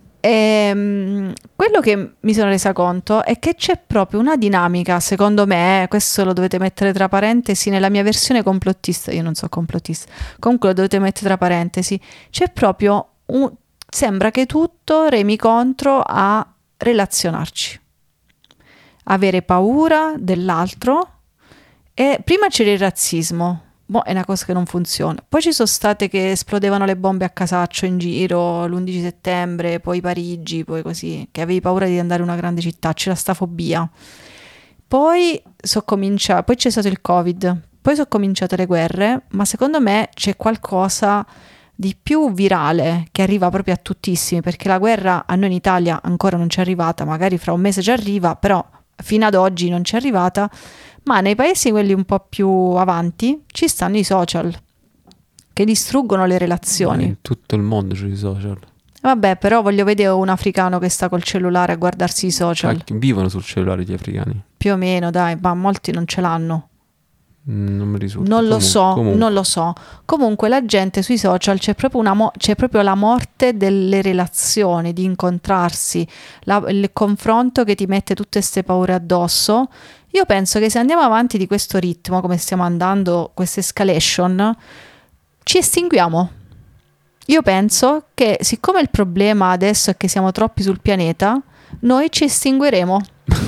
Speaker 1: ehm, quello che mi sono resa conto è che c'è proprio una dinamica, secondo me, eh, questo lo dovete mettere tra parentesi, nella mia versione complottista, io non so complottista, comunque lo dovete mettere tra parentesi, c'è proprio un... sembra che tutto remi contro a relazionarci, avere paura dell'altro, e prima c'era il razzismo. Boh, è una cosa che non funziona. Poi ci sono state che esplodevano le bombe a casaccio in giro l'undici settembre, poi Parigi, poi così, che avevi paura di andare in una grande città, c'era sta fobia. Poi so comincia, poi c'è stato il Covid, poi sono cominciate le guerre, ma secondo me c'è qualcosa di più virale che arriva proprio a tuttissimi, perché la guerra a noi in Italia ancora non ci è arrivata, magari fra un mese ci arriva, però fino ad oggi non ci è arrivata. Ma nei paesi quelli un po' più avanti ci stanno i social che distruggono le
Speaker 2: Ma
Speaker 1: relazioni.
Speaker 2: in tutto il mondo c'è i social.
Speaker 1: Vabbè, però voglio vedere un africano che sta col cellulare a guardarsi i social.
Speaker 2: Cacchio, vivono sul cellulare gli africani.
Speaker 1: Più o meno, dai, ma molti non ce l'hanno.
Speaker 2: Mm, Non mi risulta.
Speaker 1: Non lo
Speaker 2: Comun-
Speaker 1: so,
Speaker 2: comunque.
Speaker 1: non lo so. Comunque la gente sui social c'è proprio, una mo- c'è proprio la morte delle relazioni, di incontrarsi, la- il confronto che ti mette tutte queste paure addosso. Io penso che se andiamo avanti di questo ritmo, come stiamo andando, questa escalation, ci estinguiamo. Io penso che siccome il problema adesso è che siamo troppi sul pianeta, noi ci estingueremo.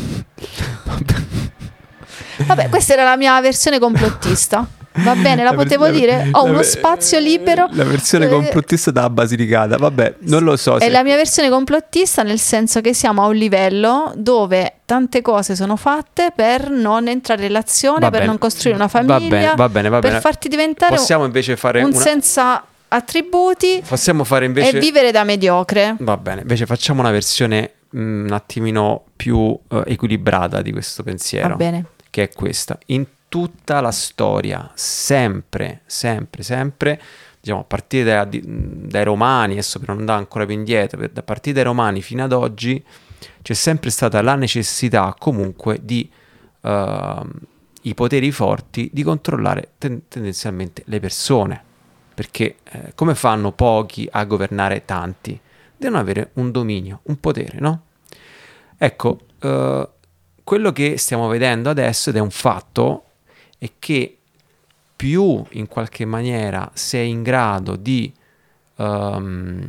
Speaker 1: Vabbè, questa era la mia versione complottista. Va bene, la
Speaker 2: ver-
Speaker 1: potevo
Speaker 2: la-
Speaker 1: dire? Ho
Speaker 2: la
Speaker 1: uno
Speaker 2: ver-
Speaker 1: spazio libero.
Speaker 2: La versione
Speaker 1: Eh,
Speaker 2: complottista da Basilicata. Vabbè, non lo so.
Speaker 1: È
Speaker 2: se-
Speaker 1: la mia versione complottista nel senso che siamo a un livello dove tante cose sono fatte per non entrare in relazione,
Speaker 2: Va
Speaker 1: per
Speaker 2: bene.
Speaker 1: non costruire una
Speaker 2: Va
Speaker 1: famiglia,
Speaker 2: bene, va bene, va
Speaker 1: per
Speaker 2: bene.
Speaker 1: farti diventare
Speaker 2: Possiamo invece fare
Speaker 1: un
Speaker 2: una...
Speaker 1: senza attributi
Speaker 2: Possiamo fare invece...
Speaker 1: e vivere da mediocre.
Speaker 2: Va bene, invece facciamo una versione mm, un attimino più eh, equilibrata di questo pensiero.
Speaker 1: Va bene.
Speaker 2: Che è questa. In tutta la storia, sempre, sempre, sempre, diciamo a partire da- di- dai Romani, adesso per non andare ancora più indietro, per- a partire dai Romani fino ad oggi, c'è sempre stata la necessità comunque di ehm, i poteri forti di controllare ten- tendenzialmente le persone. Perché eh, come fanno pochi a governare tanti? Devono avere un dominio, un potere, no? Ecco, eh, quello che stiamo vedendo adesso, ed è un fatto, è che più in qualche maniera sei in grado di ehm,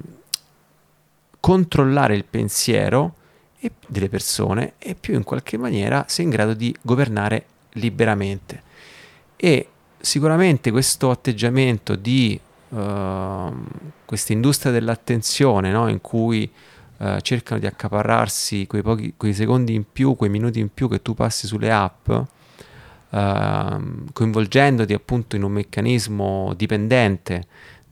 Speaker 2: controllare il pensiero e- delle persone, e più in qualche maniera sei in grado di governare liberamente. E sicuramente questo atteggiamento di ehm, questa industria dell'attenzione, no? In cui eh, cercano di accaparrarsi quei pochi, quei secondi in più, quei minuti in più che tu passi sulle app, ehm, coinvolgendoti appunto in un meccanismo dipendente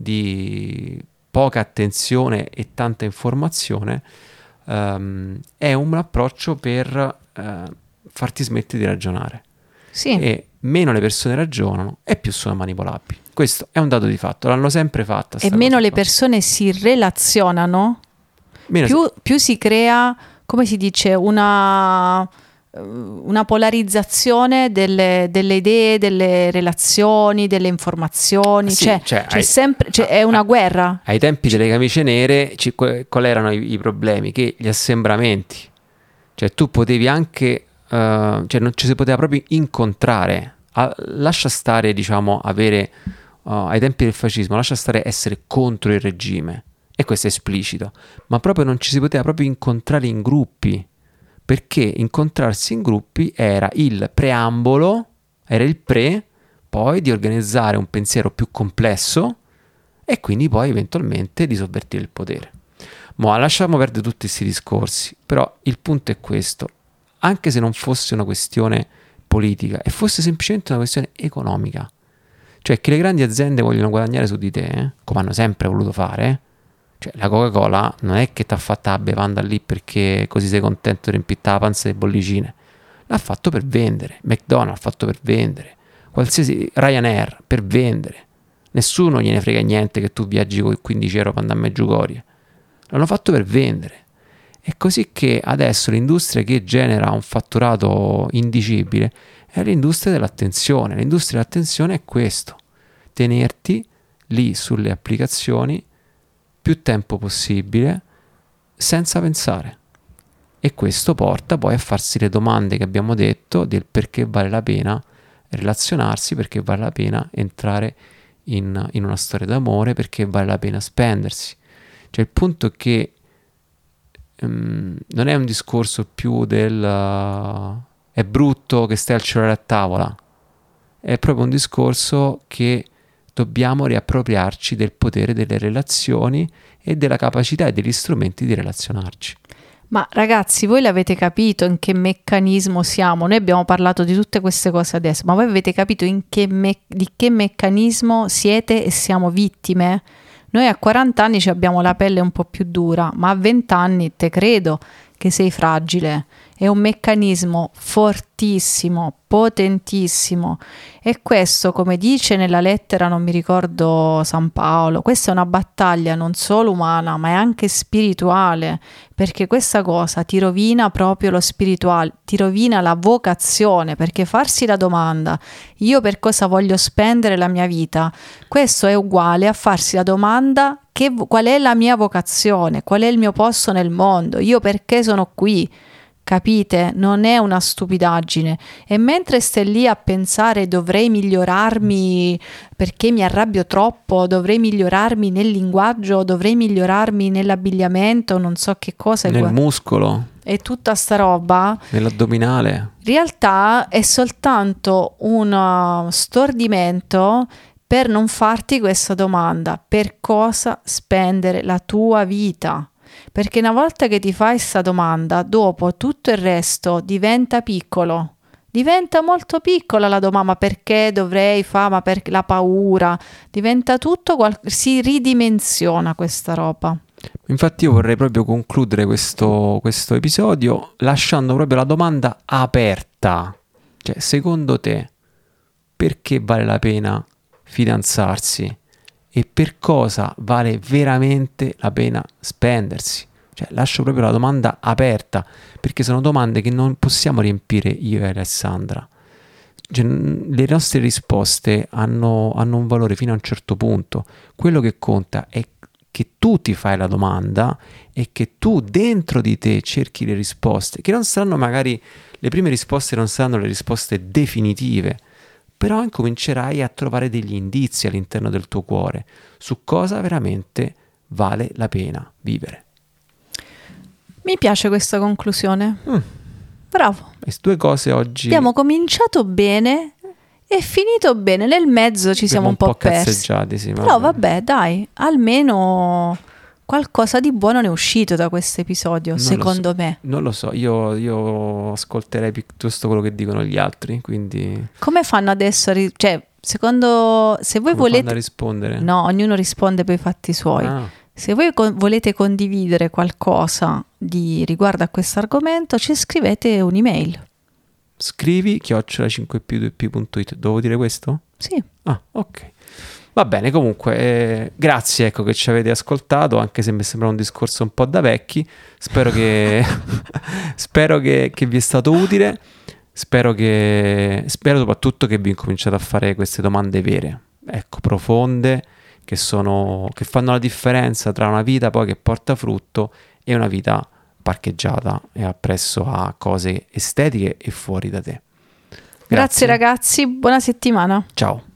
Speaker 2: di poca attenzione e tanta informazione, ehm, è un approccio per eh, farti smettere di ragionare.
Speaker 1: Sì.
Speaker 2: E meno le persone ragionano e più sono manipolabili. Questo è un dato di fatto, l'hanno sempre fatta.
Speaker 1: E
Speaker 2: sta
Speaker 1: meno
Speaker 2: cosa
Speaker 1: le
Speaker 2: qua.
Speaker 1: persone si relazionano,
Speaker 2: Meno si-
Speaker 1: più, più si crea, come si dice, una, una polarizzazione delle, delle idee, delle relazioni, delle informazioni.
Speaker 2: Sì,
Speaker 1: cioè,
Speaker 2: cioè,
Speaker 1: c'è
Speaker 2: hai-
Speaker 1: sempre, cioè, è una guerra.
Speaker 2: Ai tempi delle camicie nere, ci- que- quali erano i, i problemi? Che gli assembramenti, cioè tu potevi anche, eh, cioè non ci si poteva proprio incontrare. Ah, lascia stare, diciamo, avere, oh, ai tempi del fascismo, lascia stare essere contro il regime, e questo è esplicito, ma proprio non ci si poteva proprio incontrare in gruppi, perché incontrarsi in gruppi era il preambolo, era il pre poi di organizzare un pensiero più complesso e quindi poi eventualmente di sovvertire il potere. Ma lasciamo perdere tutti questi discorsi, però il punto è questo: anche se non fosse una questione politica e fosse semplicemente una questione economica, cioè che le grandi aziende vogliono guadagnare su di te, eh, come hanno sempre voluto fare, cioè la Coca-Cola non è che ti ha fatta la bevanda lì perché così sei contento di riempire la panza di bollicine, l'ha fatto per vendere. McDonald's l'ha fatto per vendere, qualsiasi Ryanair per vendere. Nessuno gliene frega niente che tu viaggi con quindici euro per andare a Meggiugorie, l'hanno fatto per vendere. È così che adesso l'industria che genera un fatturato indicibile è l'industria dell'attenzione. L'industria dell'attenzione è questo: tenerti lì sulle applicazioni più tempo possibile senza pensare. E questo porta poi a farsi le domande che abbiamo detto del perché vale la pena relazionarsi, perché vale la pena entrare in, in una storia d'amore, perché vale la pena spendersi. Cioè il punto è che um, non è un discorso più del uh, è brutto che stai al cellulare a tavola, è proprio un discorso che dobbiamo riappropriarci del potere delle relazioni e della capacità e degli strumenti di relazionarci.
Speaker 1: Ma ragazzi, voi l'avete capito in che meccanismo siamo? Noi abbiamo parlato di tutte queste cose adesso, ma voi avete capito in che me- di che meccanismo siete e siamo vittime? Noi a quaranta anni ci abbiamo la pelle un po' più dura, ma a venti anni te credo che sei fragile. È un meccanismo fortissimo, potentissimo, e questo, come dice nella lettera, non mi ricordo, San Paolo, questa è una battaglia non solo umana ma è anche spirituale, perché questa cosa ti rovina proprio lo spirituale, ti rovina la vocazione, perché farsi la domanda io per cosa voglio spendere la mia vita, questo è uguale a farsi la domanda che, qual è la mia vocazione, qual è il mio posto nel mondo, io perché sono qui. Capite? Non è una stupidaggine. E mentre stai lì a pensare dovrei migliorarmi perché mi arrabbio troppo, dovrei migliorarmi nel linguaggio, dovrei migliorarmi nell'abbigliamento, non so che cosa.
Speaker 2: Nel gu- muscolo.
Speaker 1: E tutta sta roba.
Speaker 2: Nell'addominale.
Speaker 1: In realtà è soltanto un stordimento per non farti questa domanda. Per cosa spendere la tua vita? Perché una volta che ti fai questa domanda, dopo tutto il resto diventa piccolo, diventa molto piccola la domanda: ma perché dovrei fare, ma perché la paura, diventa tutto, qual- si ridimensiona questa roba.
Speaker 2: Infatti io vorrei proprio concludere questo, questo episodio lasciando proprio la domanda aperta. Cioè, secondo te, perché vale la pena fidanzarsi? E per cosa vale veramente la pena spendersi? Cioè, lascio proprio la domanda aperta, perché sono domande che non possiamo riempire io e Alessandra. Cioè, le nostre risposte hanno, hanno un valore fino a un certo punto. Quello che conta è che tu ti fai la domanda e che tu dentro di te cerchi le risposte, che non saranno magari, le prime risposte non saranno le risposte definitive, però incomincerai a trovare degli indizi all'interno del tuo cuore su cosa veramente vale la pena vivere.
Speaker 1: Mi piace questa conclusione.
Speaker 2: Mm.
Speaker 1: Bravo.
Speaker 2: Queste due cose oggi...
Speaker 1: Abbiamo cominciato bene e finito bene. Nel mezzo ci siamo un po', po persi.
Speaker 2: cazzeggiati, sì,
Speaker 1: però vabbè, dai, almeno qualcosa di buono ne è uscito da questo episodio,
Speaker 2: non
Speaker 1: secondo
Speaker 2: so,
Speaker 1: me.
Speaker 2: Non lo so, io, io ascolterei piuttosto quello che dicono gli altri, quindi...
Speaker 1: Come fanno adesso a... Ri- cioè, secondo... Se voi
Speaker 2: Come
Speaker 1: volete...
Speaker 2: fanno a rispondere?
Speaker 1: No, ognuno risponde per i fatti suoi.
Speaker 2: Ah.
Speaker 1: Se voi con- volete condividere qualcosa di riguardo a questo argomento, ci scrivete un'email.
Speaker 2: Scrivi chiocciola cinque più due p punto it. Devo dire questo?
Speaker 1: Sì.
Speaker 2: Ah, ok. Va bene, comunque, eh, grazie, ecco, che ci avete ascoltato, anche se mi sembra un discorso un po' da vecchi. Spero che spero che, che vi è stato utile. Spero che spero soprattutto che vi incominciate a fare queste domande vere, ecco, profonde, che sono che fanno la differenza tra una vita poi che porta frutto e una vita parcheggiata e appresso a cose estetiche e fuori da te. Grazie,
Speaker 1: Grazie ragazzi, buona settimana.
Speaker 2: Ciao.